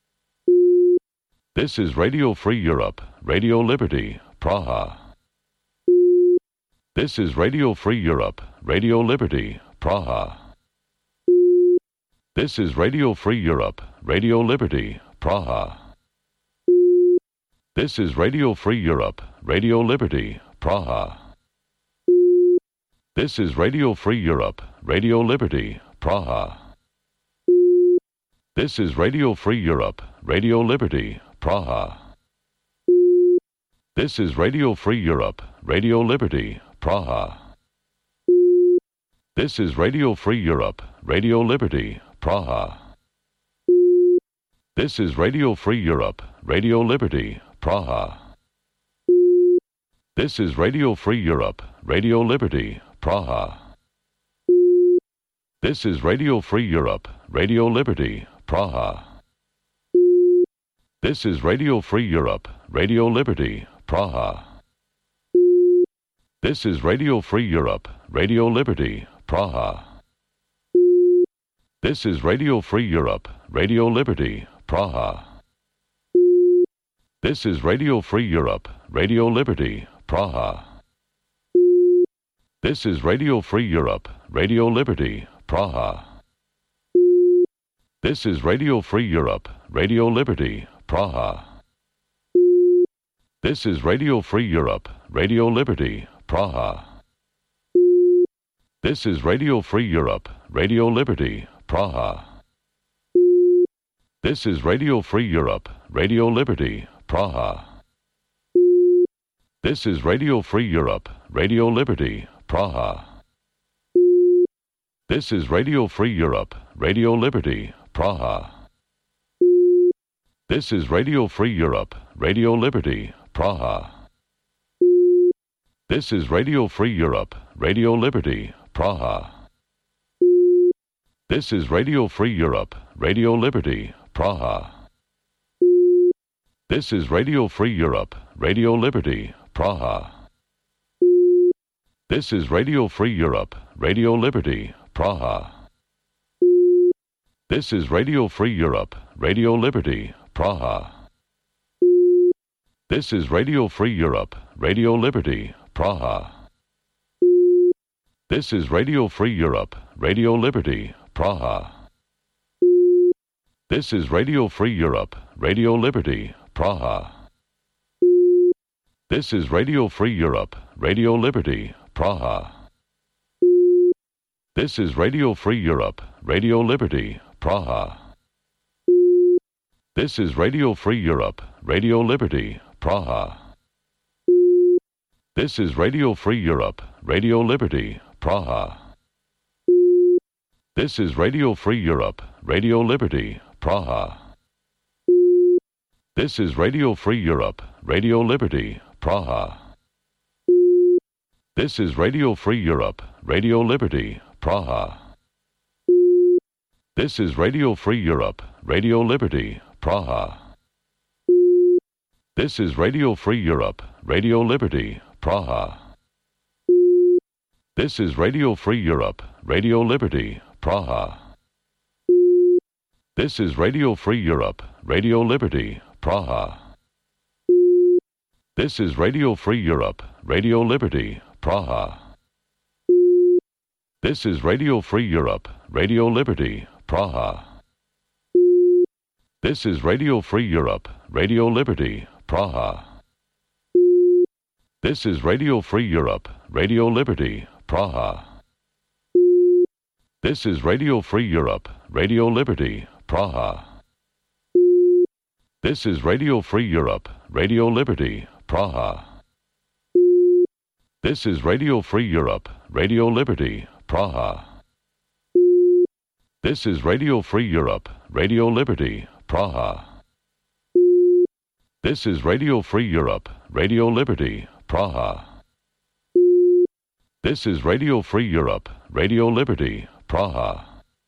This is Radio Free Europe, Radio Liberty, Praha. This is Radio Free Europe, Radio Liberty, Praha. This is Radio Free Europe, Radio Liberty, Praha. This is Radio Free Europe, Radio Liberty, Praha. This is Radio Free Europe, Radio Liberty, Praha. This is Radio Free Europe, Radio Liberty, Praha. This is Radio Free Europe, Radio Liberty, Praha. This is Radio Free Europe, Radio Liberty, Praha. This is Radio Free Europe, Radio Liberty, Praha. This is Radio Free Europe, Radio Liberty, Praha. This is Radio Free Europe, Radio Liberty, Praha. This is Radio Free Europe, Radio Liberty, Praha. This is Radio Free Europe, Radio Liberty, Praha. This is Radio Free Europe, Radio Liberty, Praha. This is Radio Free Europe, Radio Liberty, Praha. This is Radio Free Europe, Radio Liberty, Praha. This is Radio Free Europe, Radio Liberty, Praha. This is Radio Free Europe, Radio Liberty, Praha. This is Radio Free Europe, Radio Liberty, Praha. This is Radio Free Europe, Radio Liberty, Praha. This is Radio Free Europe, Radio Liberty, Praha. This is Radio Free Europe, Radio Liberty, Praha. This is Radio Free Europe, Radio Liberty, Praha. This is Radio Free Europe, Radio Liberty, Praha. This is Radio Free Europe, Radio Liberty, Praha. This is Radio Free Europe, Radio Liberty, Praha. This is Radio Free Europe, Radio Liberty, Praha. This is Radio Free Europe, Radio Liberty, Praha. This is Radio Free Europe, Radio Liberty, Praha. This is Radio Free Europe, Radio Liberty, Praha. This is Radio Free Europe, Radio Liberty, Praha. This is Radio Free Europe, Radio Liberty, Praha. This is Radio Free Europe, Radio Liberty, Praha. This is Radio Free Europe, Radio Liberty, Praha. This is Radio Free Europe, Radio Liberty, Praha. This is Radio Free Europe, Radio Liberty, Praha. This is Radio Free Europe, Radio Liberty, Praha. This is Radio Free Europe, Radio Liberty, Praha. This is Radio Free Europe, Radio Liberty, Praha. This is Radio Free Europe, Radio Liberty, Praha. This is Radio Free Europe, Radio Liberty, Praha. This is Radio Free Europe, Radio Liberty, Praha. This is Radio Free Europe, Radio Liberty, Praha. This is Radio Free Europe, Radio Liberty, Praha. This is Radio Free Europe, Radio Liberty, Praha. This is Radio Free Europe, Radio Liberty, Praha. This is Radio Free Europe, Radio Liberty, Praha. This is Radio Free Europe, Radio Liberty, Praha. This is Radio Free Europe, Radio Liberty, Praha. This is Radio Free Europe, Radio Liberty, Praha. This is Radio Free Europe, Radio Liberty, Praha. This is Radio Free Europe, Radio Liberty, Praha.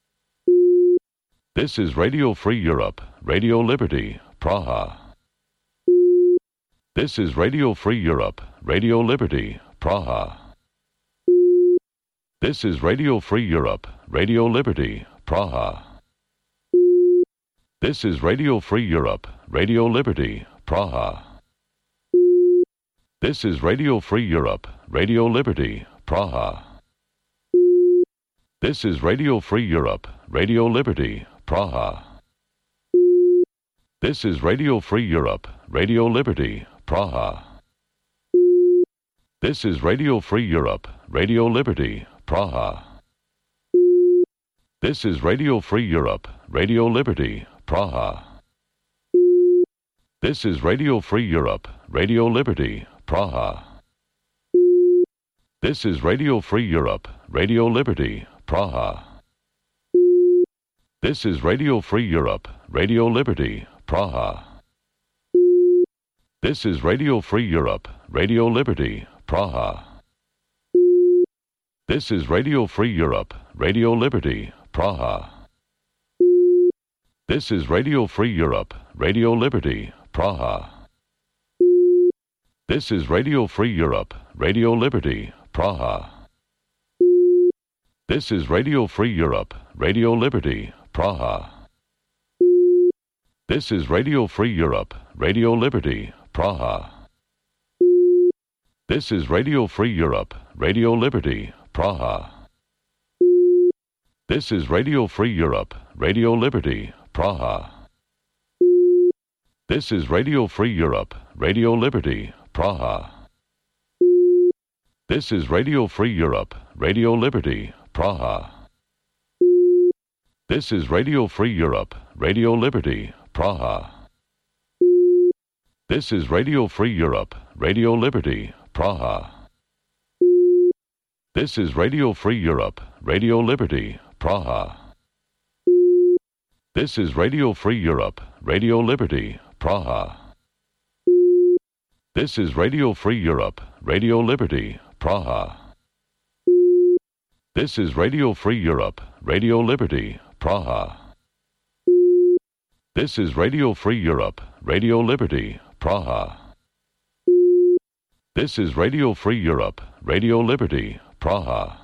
This is Radio Free Europe, Radio Liberty, Praha. This is Radio Free Europe, Radio Liberty, Praha. This is Radio Free Europe, Radio Liberty, Praha. This is Radio Free Europe, Radio Liberty, Praha. This is Radio Free Europe, Radio Liberty, Praha. This is Radio Free Europe, Radio Liberty, Praha. This is Radio Free Europe, Radio Liberty, Praha. This is Radio Free Europe, Radio Liberty, Praha. This is Radio Free Europe, Radio Liberty, Praha. This is Radio Free Europe, Radio Liberty, Praha. This is Radio Free Europe, Radio Liberty, Praha. This is Radio Free Europe, Radio Liberty, Praha. This is Radio Free Europe, Radio Liberty, Praha. This is Radio Free Europe, Radio Liberty, Praha. This is Radio Free Europe, Radio Liberty, Praha. This is Radio Free Europe, Radio Liberty, Praha. This is Radio Free Europe, Radio Liberty, Praha. This is Radio Free Europe, Radio Liberty, Praha. This is Radio Free Europe, Radio Liberty, Praha. This is Radio Free Europe, Radio Liberty, Praha. This is Radio Free Europe, Radio Liberty, Praha. This is Radio Free Europe, Radio Liberty, Praha. This is Radio Free Europe, Radio Liberty, Praha. This is Radio Free Europe, Radio Liberty, Praha. This is Radio Free Europe, Radio Liberty, Praha. This is Radio Free Europe, Radio Liberty, Praha. This is Radio Free Europe, Radio Liberty, Praha. This is Radio Free Europe, Radio Liberty, Praha. This is Radio Free Europe, Radio Liberty, Praha. This is Radio Free Europe, Radio Liberty, Praha.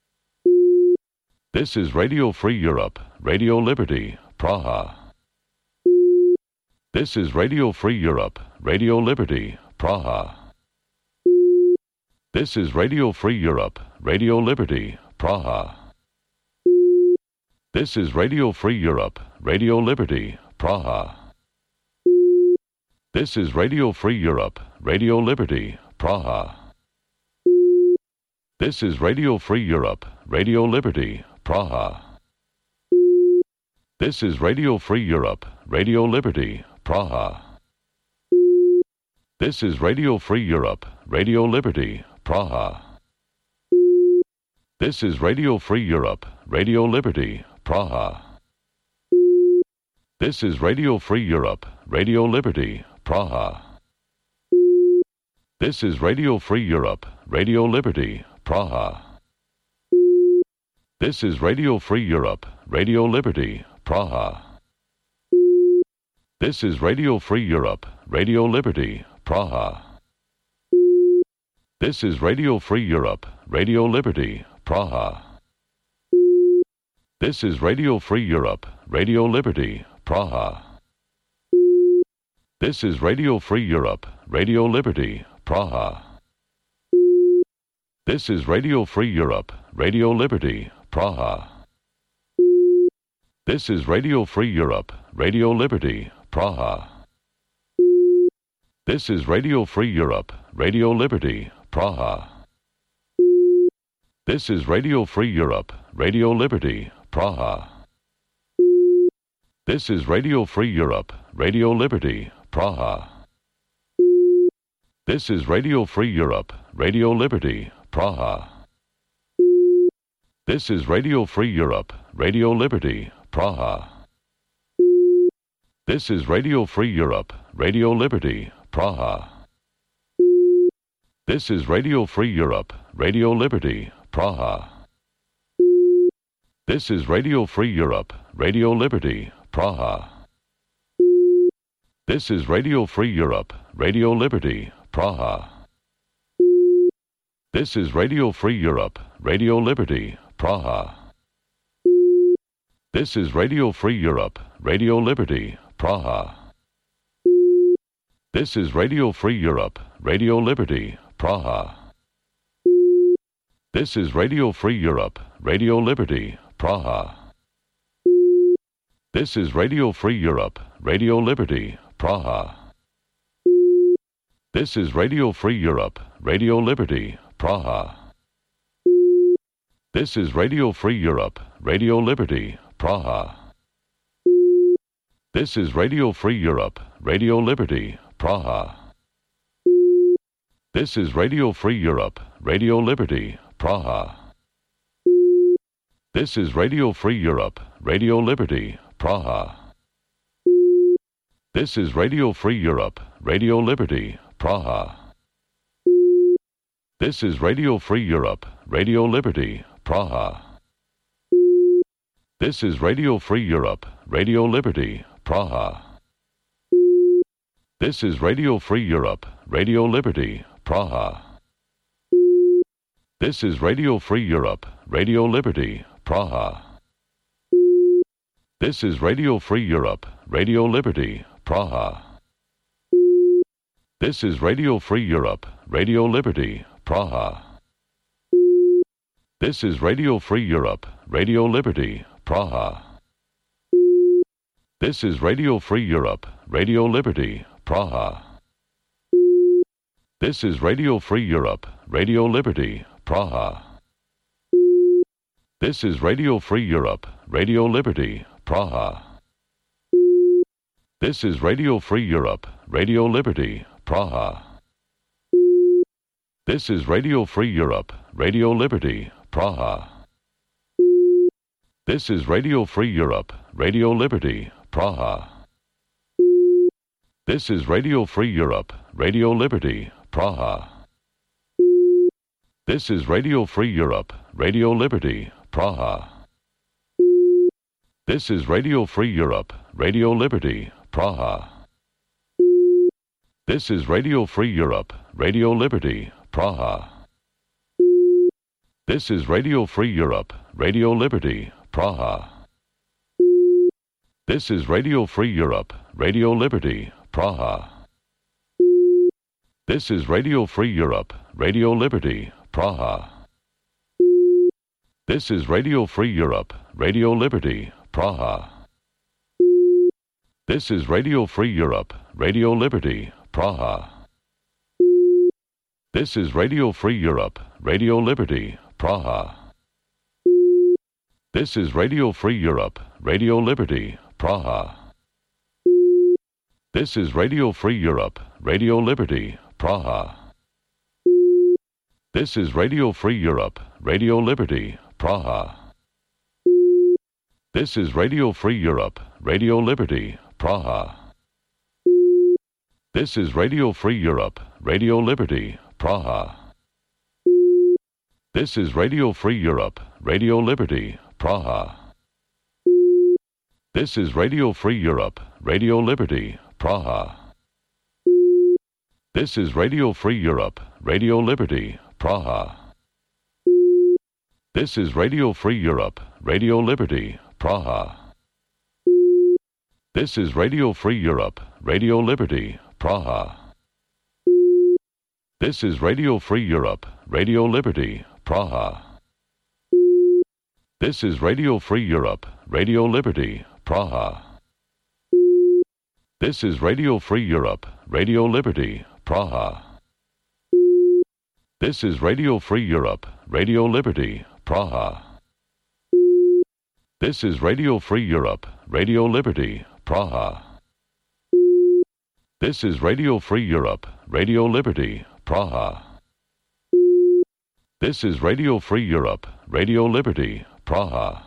This is Radio Free Europe, Radio Liberty, Praha. This is Radio Free Europe, Radio Liberty, Praha. This is Radio Free Europe, Radio Liberty, Praha. This is Radio Free Europe, Radio Liberty, Praha. This is Radio Free Europe, Radio Liberty, Praha. This is Radio Free Europe, Radio Liberty, Praha. This is Radio Free Europe, Radio Liberty, Praha. This is Radio Free Europe, Radio Liberty, Praha. This is Radio Free Europe, Radio Liberty, Praha. This is Radio Free Europe, Radio Liberty, Praha. This is Radio Free Europe, Radio Liberty, Praha. This is Radio Free Europe, Radio Liberty, Praha. This is Radio Free Europe, Radio Liberty, Praha. This is Radio Free Europe, Radio Liberty, Praha. This is Radio Free Europe, Radio Liberty, Praha. This is Radio Free Europe, Radio Liberty, Praha. This is Radio Free Europe, Radio Liberty, Praha. This is Radio Free Europe, Radio Liberty, Praha. This is Radio Free Europe, Radio Liberty, Praha. This is Radio Free Europe, Radio Liberty, Praha. This is Radio Free Europe, Radio Liberty, Praha. This is Radio Free Europe, Radio Liberty, Praha. This is Radio Free Europe, Radio Liberty, Praha. This is Radio Free Europe, Radio Liberty, Praha. This is Radio Free Europe, Radio Liberty, Praha. This is Radio Free Europe, Radio Liberty, Praha. This is Radio Free Europe, Radio Liberty, Praha. This is Radio Free Europe, Radio Liberty, Praha. This is Radio Free Europe, Radio Liberty, Praha. This is Radio Free Europe, Radio Liberty, Praha. This is Radio Free Europe, Radio Liberty, Praha. This is Radio Free Europe, Radio Liberty, Praha. This is Radio Free Europe, Radio Liberty, Praha. This is Radio Free Europe, Radio Liberty, Praha. This is Radio Free Europe, Radio Liberty, Praha. This is Radio Free Europe, Radio Liberty, Praha. This is Radio Free Europe, Radio Liberty, Praha. This is Radio Free Europe, Radio Liberty, Praha. This is Radio Free Europe, Radio Liberty, Praha. This is Radio Free Europe, Radio Liberty, Praha. This is Radio Free Europe, Radio Liberty, Praha. This is Radio Free Europe, Radio Liberty, Praha. This is Radio Free Europe, Radio Liberty, Praha. This is Radio Free Europe, Radio Liberty, Praha. This is Radio Free Europe, Radio Liberty, Praha. This is Radio Free Europe, Radio Liberty, Praha. This is Radio Free Europe, Radio Liberty, Praha. This is Radio Free Europe, Radio Liberty, Praha. This is Radio Free Europe, Radio Liberty, Praha. This is Radio Free Europe, Radio Liberty, Praha. This is Radio Free Europe, Radio Liberty, Praha. This is Radio Free Europe, Radio Liberty, Praha. This is Radio Free Europe, Radio Liberty, Praha. This is Radio Free Europe, Radio Liberty, Praha. This is Radio Free Europe, Radio Liberty, Praha. This is Radio Free Europe, Radio Liberty, Praha. This is Radio Free Europe, Radio Liberty, Praha. This is Radio Free Europe, Radio Liberty, Praha. This is Radio Free Europe, Radio Liberty, Praha. This is Radio Free Europe, Radio Liberty, Praha. This is Radio Free Europe, Radio Liberty, Praha. This is Radio Free Europe, Radio Liberty, Praha. This is Radio Free Europe, Radio Liberty, Praha. This is Radio Free Europe, Radio Liberty, Praha. This is Radio Free Europe, Radio Liberty, Praha. This is Radio Free Europe, Radio Liberty, Praha. This is Radio Free Europe, Radio Liberty, Praha. This is Radio Free Europe, Radio Liberty, Praha. This is Radio Free Europe, Radio Liberty, Praha. This is Radio Free Europe, Radio Liberty, Praha. This is Radio Free Europe, Radio Liberty, Praha. This is Radio Free Europe, Radio Liberty, Praha. This is Radio Free Europe, Radio Liberty, Praha. This is Radio Free Europe, Radio Liberty, Praha. This is Radio Free Europe, Radio Liberty, Praha. This is Radio Free Europe, Radio Liberty, Praha. This is Radio Free Europe, Radio Liberty, Praha. This is Radio Free Europe, Radio Liberty, Praha.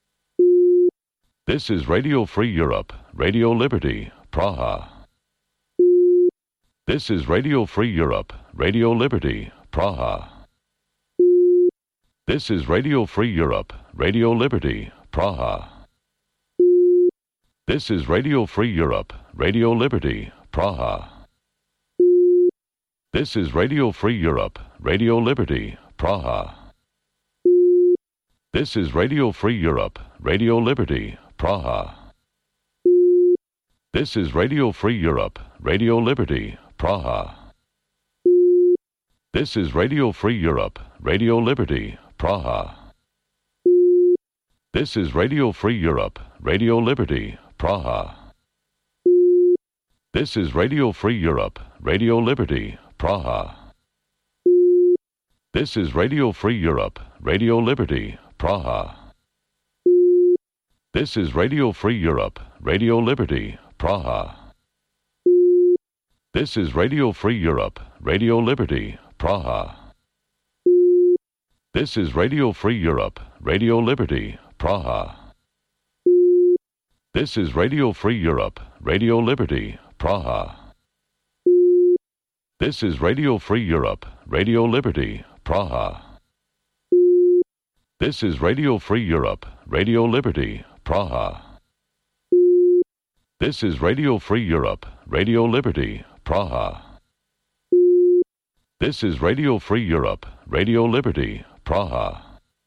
This is Radio Free Europe, Radio Liberty, Praha. This is Radio Free Europe, Radio Liberty, Praha. This is Radio Free Europe, Radio Liberty, Praha. This is Radio Free Europe, Radio Liberty, Praha. This is Radio Free Europe, Radio Liberty, Praha. This is Radio Free Europe, Radio Liberty, Praha. This is Radio Free Europe, Radio Liberty, Praha. This is Radio Free Europe, Radio Liberty, Praha. This is Radio Free Europe, Radio Liberty, Praha. This is Radio Free Europe, Radio Liberty, Praha. This is Radio Free Europe, Radio Liberty, Praha. This is Radio Free Europe, Radio Liberty, Praha. This is Radio Free Europe, Radio Liberty, Praha. This is Radio Free Europe, Radio Liberty, Praha. This is Radio Free Europe, Radio Liberty, Praha. This is Radio Free Europe, Radio Liberty, Praha. This is Radio Free Europe, Radio Liberty, Praha. This is Radio Free Europe, Radio Liberty, Praha. This is Radio Free Europe, Radio Liberty, Praha.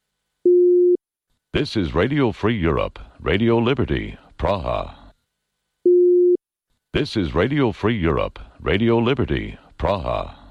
This is Radio Free Europe, Radio Liberty, Praha. This is Radio Free Europe, Radio Liberty, Praha.